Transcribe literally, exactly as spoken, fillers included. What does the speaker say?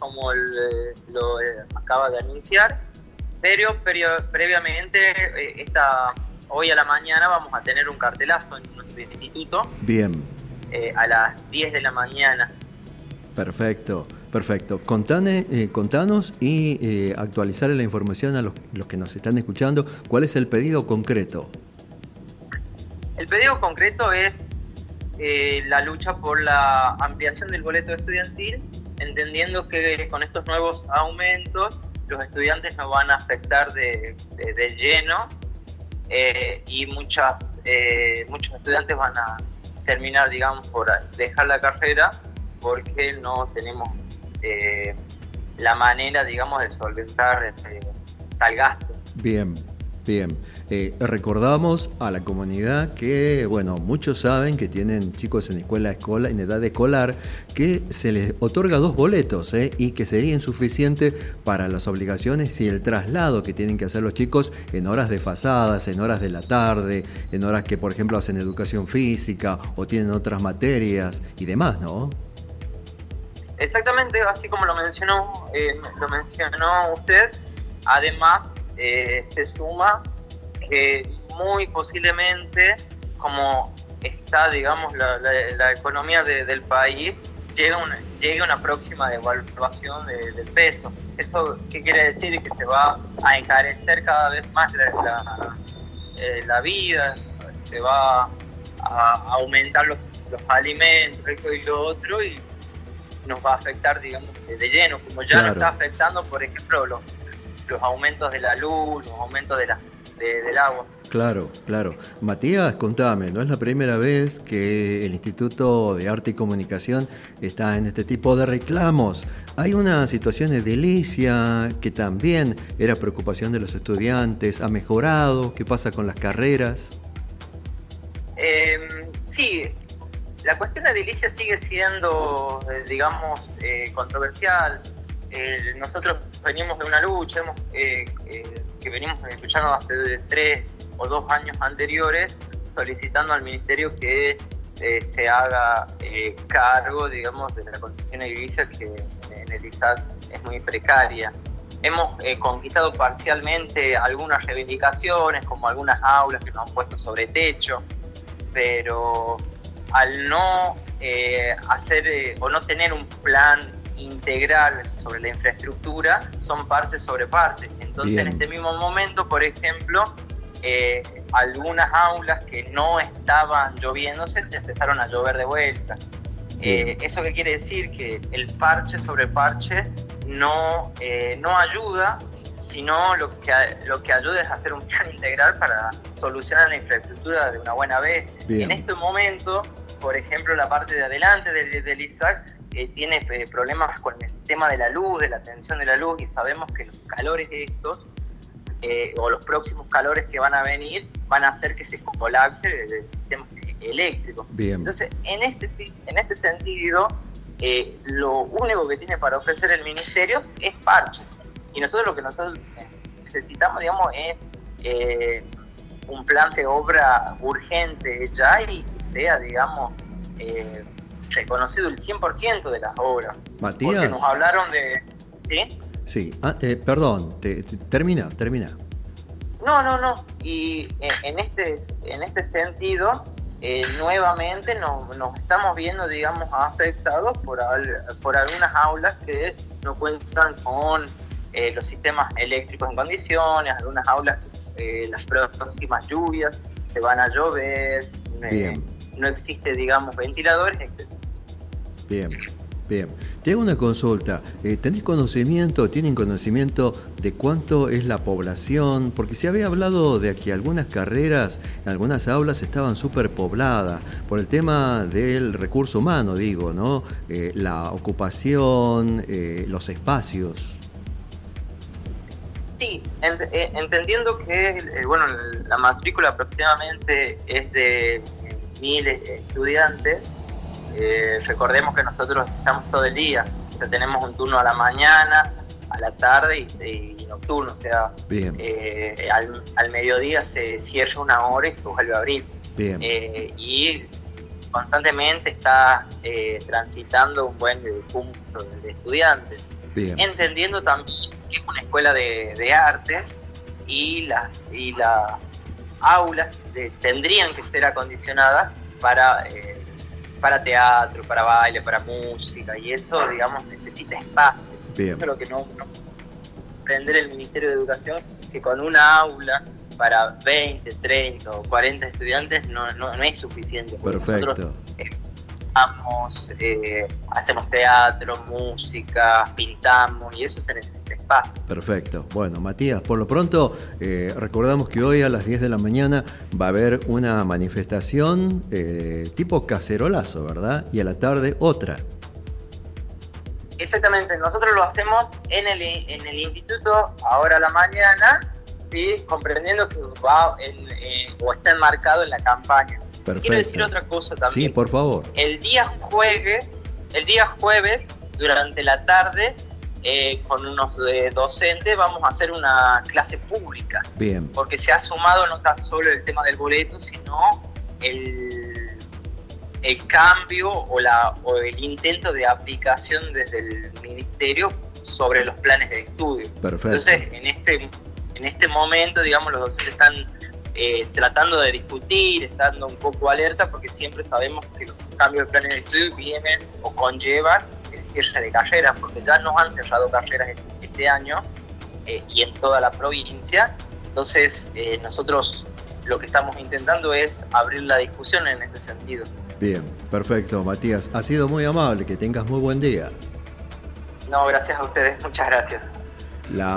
como el, lo acaba de anunciar, pero, pero previamente, eh, esta, hoy a la mañana vamos a tener un cartelazo en nuestro instituto. Bien. Eh, a las diez de la mañana. Perfecto, perfecto. Contane, eh, contanos y eh, actualizarle la información a los, los que nos están escuchando. ¿Cuál es el pedido concreto? El pedido concreto es eh, la lucha por la ampliación del boleto estudiantil, entendiendo que con estos nuevos aumentos los estudiantes nos van a afectar de, de, de lleno eh, y muchas, eh, muchos estudiantes van a terminar, digamos, por dejar la carrera porque no tenemos eh, la manera, digamos, de solventar eh, tal gasto. Bien, bien. Eh, recordamos a la comunidad que, bueno, muchos saben que tienen chicos en escuela, escola, en edad escolar, que se les otorga dos boletos eh, y que sería insuficiente para las obligaciones y el traslado que tienen que hacer los chicos en horas desfasadas, en horas de la tarde, en horas que, por ejemplo, hacen educación física o tienen otras materias y demás, ¿no? Exactamente, así como lo mencionó, eh, lo mencionó usted. Además, eh, se suma que muy posiblemente, como está, digamos, la, la, la economía de, del país, llega una, llegue una próxima devaluación de, del peso. ¿Eso qué quiere decir? Que se va a encarecer cada vez más la, la, eh, la vida, se va a aumentar los, los alimentos, esto y lo otro, y nos va a afectar, digamos, de lleno, como ya claro. nos está afectando, por ejemplo, los, los aumentos de la luz, los aumentos de la De, del agua. Claro, claro. Matías, contame, no es la primera vez que el Instituto de Arte y Comunicación está en este tipo de reclamos. Hay una situación de edilicia que también era preocupación de los estudiantes. ¿Ha mejorado? ¿Qué pasa con las carreras? Eh, sí, la cuestión de edilicia sigue siendo, eh, digamos, eh, controversial. Eh, nosotros venimos de una lucha, hemos, eh, eh, que venimos luchando hace tres o dos años anteriores, solicitando al Ministerio que eh, se haga eh, cargo, digamos, de la condición edilicia que en el I S A C es muy precaria. Hemos eh, conquistado parcialmente algunas reivindicaciones, como algunas aulas que nos han puesto sobre techo, pero al no eh, hacer eh, o no tener un plan integral sobre la infraestructura, son partes sobre partes. Entonces, bien, en este mismo momento, por ejemplo, eh, algunas aulas que no estaban lloviéndose se empezaron a llover de vuelta. Eh, ¿Eso qué quiere decir? Que el parche sobre parche no, eh, no ayuda, sino lo que, lo que ayuda es hacer un plan integral para solucionar la infraestructura de una buena vez. Bien. En este momento, por ejemplo, la parte de adelante del, del I S A C eh, tiene eh, problemas con el sistema de la luz, de la tensión de la luz, y sabemos que los calores estos, eh, o los próximos calores que van a venir, van a hacer que se colapse el, el sistema eléctrico. Bien. Entonces, en este, en este sentido, eh, lo único que tiene para ofrecer el Ministerio es parches. Y nosotros lo que nosotros necesitamos, digamos, es eh, un plan de obra urgente ya y que sea, digamos, eh, reconocido el cien por ciento de las obras. Matías. Porque nos hablaron de... ¿Sí? Sí. Ah, eh, perdón, te, te, termina, termina. No, no, no. Y en este, en este sentido, eh, nuevamente nos, nos estamos viendo, digamos, afectados por, al, por algunas aulas que no cuentan con Eh, los sistemas eléctricos en condiciones, algunas aulas, eh, las próximas lluvias, se van a llover, eh, no existe, digamos, ventiladores, etcétera. Bien, bien. Te hago una consulta. Eh, ¿Tenés conocimiento, tienen conocimiento de cuánto es la población? Porque se había hablado de que algunas carreras, algunas aulas estaban superpobladas por el tema del recurso humano, digo, ¿no? Eh, la ocupación, eh, los espacios. Sí, ent, eh, entendiendo que eh, bueno, la matrícula aproximadamente es de mil estudiantes, eh, recordemos que nosotros estamos todo el día, o sea, tenemos un turno a la mañana, a la tarde y, y nocturno, o sea, eh, al, al mediodía se cierra una hora y se vuelve a abrir. Bien. Eh, y constantemente está eh, transitando un buen cúmulo de estudiantes. Bien. Entendiendo también que es una escuela de, de artes y las y las aulas de, tendrían que ser acondicionadas para, eh, para teatro, para baile, para música, y eso, digamos, necesita espacio. Bien. Eso es lo que no, no aprender el Ministerio de Educación, que con una aula para veinte, treinta o cuarenta estudiantes no, no, no es suficiente. Perfecto. Nosotros, eh, Vamos, eh, hacemos teatro, música, pintamos, y eso se necesita espacio. Perfecto. Bueno, Matías, por lo pronto eh, recordamos que hoy a las diez de la mañana va a haber una manifestación eh, tipo cacerolazo, ¿verdad? Y a la tarde otra. Exactamente, nosotros lo hacemos en el, en el instituto ahora a la mañana, ¿sí? Comprendiendo que va en, eh, o está enmarcado en la campaña. Perfecto. Quiero decir otra cosa también. Sí, por favor. El día jueves, el día jueves, durante la tarde, eh, con unos eh, docentes, vamos a hacer una clase pública. Bien. Porque se ha sumado no tan solo el tema del boleto, sino el, el cambio o, la, o el intento de aplicación desde el ministerio sobre los planes de estudio. Perfecto. Entonces, en este, en este momento, digamos, los docentes están Eh, tratando de discutir, estando un poco alerta, porque siempre sabemos que los cambios de planes de estudio vienen o conllevan el cierre de carreras, porque ya nos han cerrado carreras este, este año eh, y en toda la provincia. Entonces eh, nosotros lo que estamos intentando es abrir la discusión en este sentido. Bien, perfecto, Matías. Ha sido muy amable, que tengas muy buen día. No, gracias a ustedes, muchas gracias. La